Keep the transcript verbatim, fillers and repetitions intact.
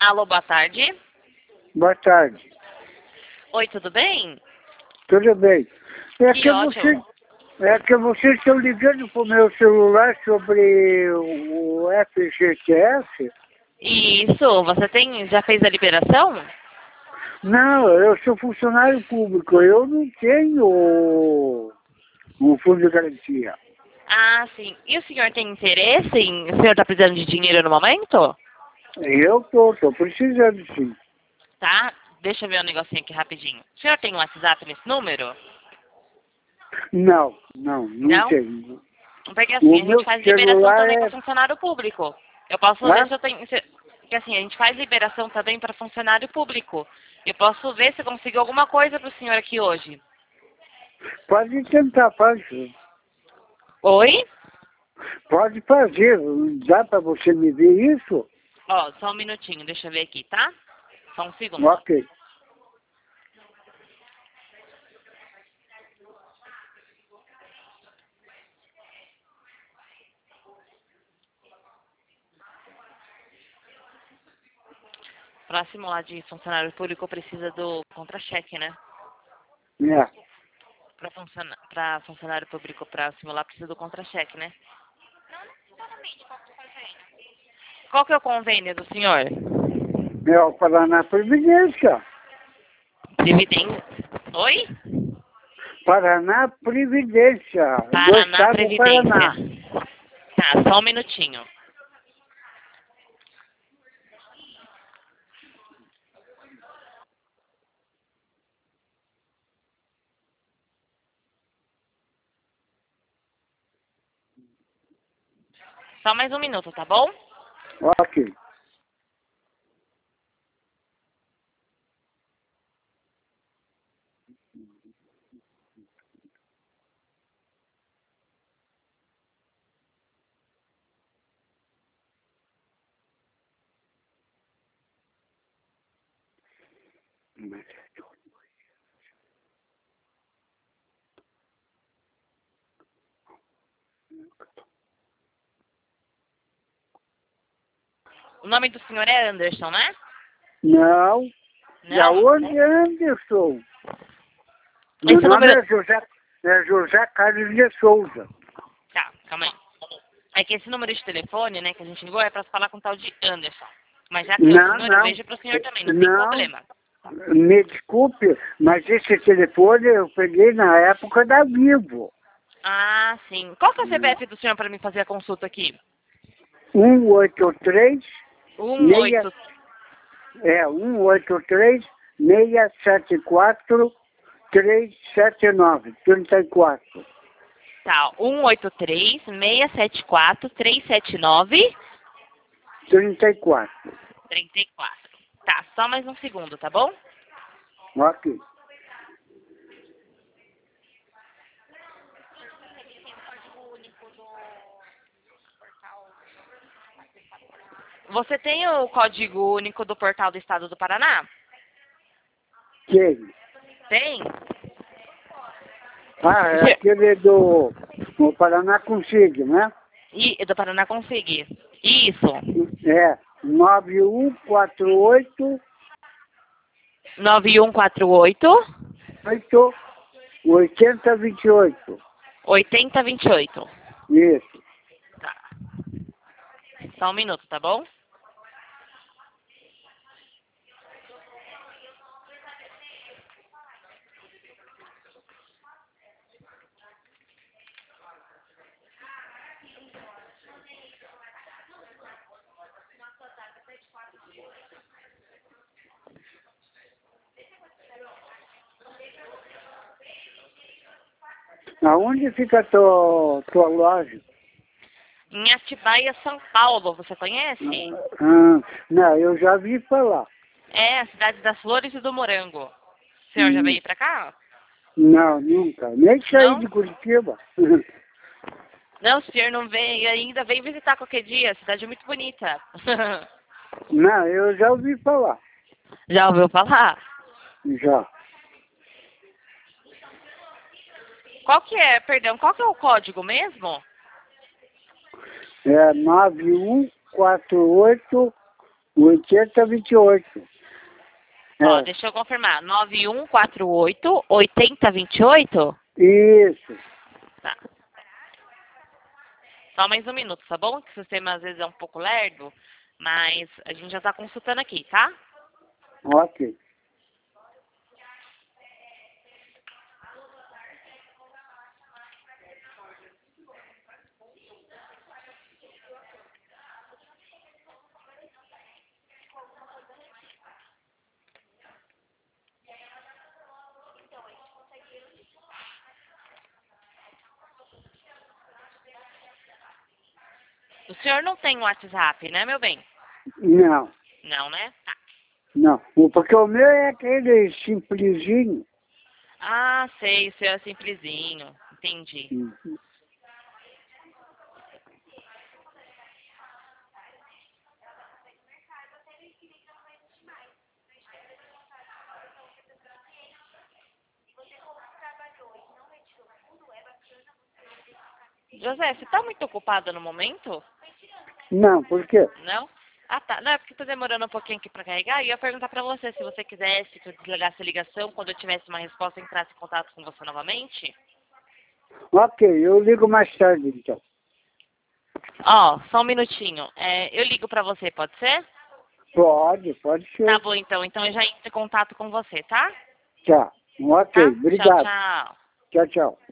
Alô, boa tarde. Boa tarde. Oi, tudo bem? Tudo bem. É Que que, ótimo. você, é que vocês estão ligando para o meu celular sobre o F G T S? Isso, você tem, já fez a liberação? Não, eu sou funcionário público. Eu não tenho um fundo de garantia. Ah, sim. E o senhor tem interesse em... O senhor está precisando de dinheiro no momento? Eu tô, tô precisando sim. Tá, deixa eu ver um negocinho aqui rapidinho. O senhor tem um WhatsApp nesse número? Não, não, não Não? tenho. Porque O assim, a gente meu faz liberação celular também para é... funcionário público. Eu posso ver Hã? se eu tenho... Se... Porque assim, a gente faz liberação também para funcionário público. Eu posso ver se eu consigo alguma coisa para o senhor aqui hoje. Pode tentar fazer. Oi? Pode fazer. Dá para você me ver isso? Ó, só um minutinho, deixa eu ver aqui, tá? Só um segundo. Ok. Próximo lá de funcionário público precisa do contra-cheque, né? É. Para funciona... Pra funcionário público próximo lá precisa do contra-cheque, né? Qual que é o convênio do senhor? É o Paraná Previdência. Previdência. Oi? Paraná Previdência. Do Paraná estado do Previdência. Paraná. Tá, só um minutinho. Só mais um minuto, tá bom? Ok. O nome do senhor é Anderson, né? Não. Da Não? onde é Anderson? Meu Esse nome número... é José, é José Carlos de Souza. Tá, calma aí. É que esse número de telefone, né, que a gente ligou é pra falar com o tal de Anderson. Mas já que é o Não, senhor, eu não. vejo pro senhor também, não tem Não. problema. Me desculpe, mas esse telefone eu peguei na época da Vivo. Ah, sim. Qual que é o C P F do senhor para mim fazer a consulta aqui? um oito três, Um seis, oito. é, um oito três, seis sete quatro, três sete nove, trinta e quatro. Tá, um oito três, seis sete quatro, três sete nove, trinta e quatro. trinta e quatro. Tá, só mais um segundo, tá bom? Ok. Você tem o código único do portal do Estado do Paraná? Quem? Tem? Ah, é aquele do, do Paraná Consigo, né? E do Paraná Consegui. Isso. É, nove um quatro oito, nove um quatro oito, oito, oito zero dois oito. oito zero dois oito. Isso. Tá. Só um minuto, tá bom? Aonde fica a tua, tua loja? Em Atibaia, São Paulo, você conhece? Ah, não, eu já vi falar. É, a cidade das flores e do morango. O senhor já Hum, veio pra cá? Não, nunca. Nem saí Não? de Curitiba. Não, o senhor não veio ainda, vem visitar qualquer dia, a cidade é muito bonita. Não, eu já ouvi falar. Já ouviu falar? Já. Qual que é, perdão, qual que é o código mesmo? É nove um quatro oito, oitenta vinte e oito. Ó, É. deixa eu confirmar. nove um quatro oito, oito zero dois oito? Isso. Tá. Só mais um minuto, tá bom? Que o sistema às vezes é um pouco lerdo, mas a gente já tá consultando aqui, tá? Ok. O senhor não tem WhatsApp, né, meu bem? Não, Não, né? Tá. não. O- Porque o meu é aquele simplesinho. Ah, sei, o seu é simplesinho. Entendi. Uhum. José, você tá muito ocupada no momento? Não, por quê? Não? Ah, tá. Não, é porque tá demorando um pouquinho aqui pra carregar. E eu ia perguntar pra você se você quisesse que eu desligasse a ligação quando eu tivesse uma resposta, entrasse em contato com você novamente. Ok, eu ligo mais tarde então. Ó, só um minutinho. É, eu ligo pra você, pode ser? Pode, pode Tá ser. bom, então. Então eu já entro em contato com você, tá? Tá. Ok, Tá? Tchau, obrigado. tchau. Tchau, tchau.